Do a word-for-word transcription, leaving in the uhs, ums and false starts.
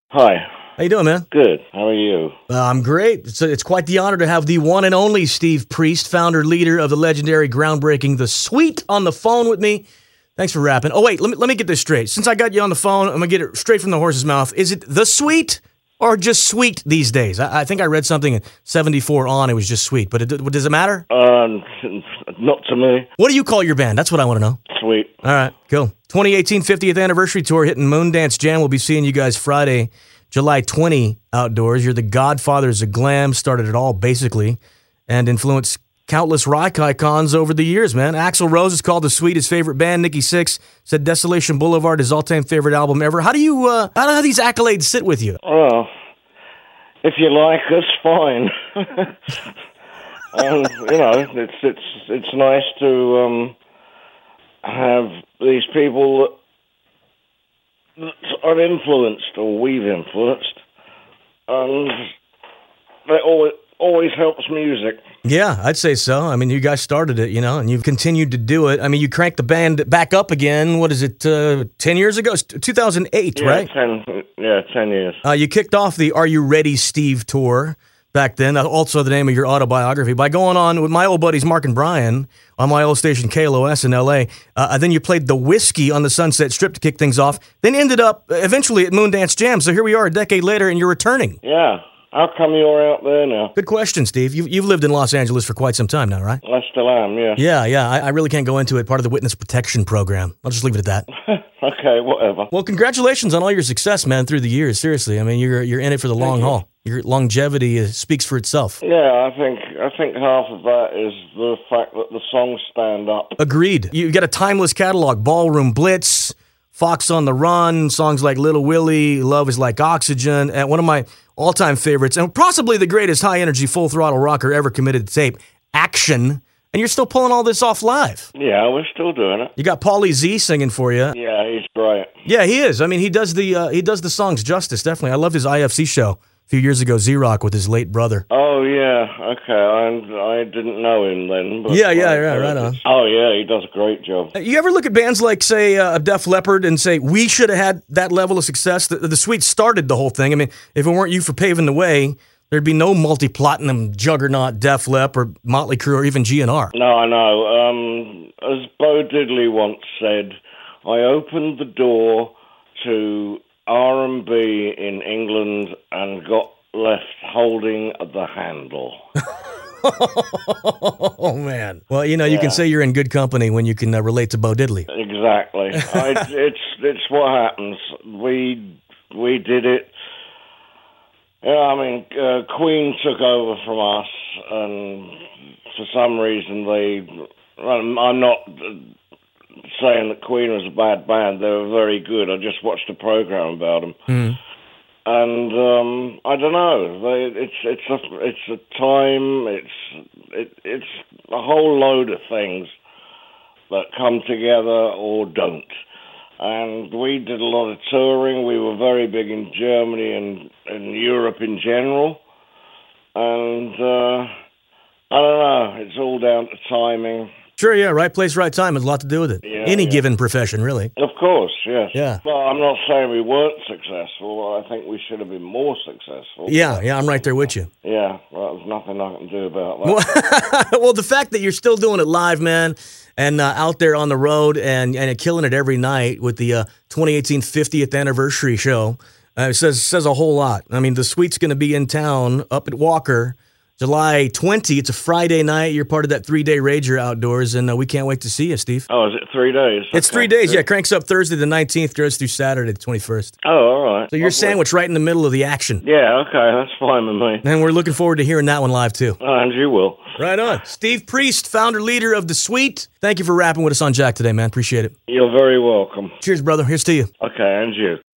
Hi. How you doing, man? Good. How are you? Uh, I'm great. It's, it's quite the honor to have the one and only Steve Priest, founder, leader of the legendary, groundbreaking The Sweet, on the phone with me. Thanks for rapping. Oh, wait, let me, let me get this straight. Since I got you on the phone, I'm going to get it straight from the horse's mouth. Is it The Sweet or just Sweet these days? I, I think I read something in seventy-four on, it was just Sweet. But it, does it matter? Um, not to me. What do you call your band? That's what I want to know. Sweet. All right, cool. twenty eighteen fiftieth anniversary tour hitting Moondance Jam. We'll be seeing you guys Friday, July twentieth outdoors. You're the godfathers of glam, started it all basically, and influenced countless rock icons over the years, man. Axl Rose is called The Sweet, his favorite band. Nikki Sixx said Desolation Boulevard, his all-time favorite album ever. How do you, uh, how do these accolades sit with you? Well, if you like us, fine. um, you know, it's it's it's nice to um, have these people that are influenced, or we've influenced, and that always always helps music. Yeah, I'd say so. I mean, you guys started it, you know, and you've continued to do it. I mean, you cranked the band back up again, what is it, uh, ten years ago? It's two thousand eight, yeah, right? ten, yeah, ten years. Uh, you kicked off the Are You Ready, Steve tour back then. That's also the name of your autobiography. By going on with my old buddies Mark and Brian on my old station K L O S in L A. Uh, then you played the Whiskey on the Sunset Strip to kick things off. Then ended up eventually at Moondance Jam. So here we are a decade later and you're returning. Yeah. How come you're out there now? Good question, Steve. You've, you've lived in Los Angeles for quite some time now, right? I still am, yeah. Yeah, yeah. I, I really can't go into it. Part of the witness protection program. I'll just leave it at that. Okay, whatever. Well, congratulations on all your success, man, through the years. Seriously. I mean, you're you're in it for the long haul. Your longevity uh, speaks for itself. Yeah, I think I think half of that is the fact that the songs stand up. Agreed. You've got a timeless catalog. Ballroom Blitz, Fox on the Run, songs like Little Willie, Love is Like Oxygen, and one of my all-time favorites, and possibly the greatest high-energy, full-throttle rocker ever committed to tape, Action. And you're still pulling all this off live. Yeah, we're still doing it. You got Pauly Z singing for you. Yeah, he's great. Yeah, he is. I mean, he does the uh, he does the songs justice, definitely. I loved his I F C show a few years ago, Z-Rock, with his late brother. Oh, yeah, okay. I, I didn't know him then. But yeah, yeah, I, yeah, right on. Oh, yeah, he does a great job. You ever look at bands like, say, uh, Def Leppard and say, we should have had that level of success? The, the Sweet started the whole thing. I mean, if it weren't you for paving the way, there'd be no multi-platinum juggernaut Def Lep or Motley Crue or even G N R. No, I know. Um, as Bo Diddley once said, I opened the door to R and B in England and got left holding the handle. Oh, man. Well, you know, you yeah. can say you're in good company when you can uh, relate to Bo Diddley. Exactly. I, it's it's what happens. We we did it. Yeah, I mean, uh, Queen took over from us, and for some reason they... I'm not saying that Queen was a bad band. They were very good. I just watched a program about them. Mm. And um, I don't know. They, it's it's a it's a time. It's it, it's a whole load of things that come together or don't. And we did a lot of touring. We were very big in Germany and in Europe in general. And uh, I don't know. It's all down to timing. Sure, yeah. Right place, right time has a lot to do with it. Yeah, Any yeah. given profession, really. Of course, yes. Yeah. Well, I'm not saying we weren't successful. I think we should have been more successful. Yeah, yeah. I'm right there with you. Yeah. Well, there's nothing I can do about that. Well, the fact that you're still doing it live, man, and uh, out there on the road and, and killing it every night with the uh, twenty eighteen fiftieth anniversary show uh, says says a whole lot. I mean, the Sweet's going to be in town up at Walker July twentieth. It's a Friday night. You're part of that three-day Rager outdoors, and uh, we can't wait to see you, Steve. Oh, is it three days? It's okay. three days, yeah. Cranks up Thursday the nineteenth, goes through Saturday the twenty-first. Oh, all right. So you're sandwiched right in the middle of the action. Yeah, okay. That's fine with me. And we're looking forward to hearing that one live, too. Oh, and you will. Right on. Steve Priest, founder, leader of The Sweet. Thank you for rapping with us on Jack today, man. Appreciate it. You're very welcome. Cheers, brother. Here's to you. Okay, and you.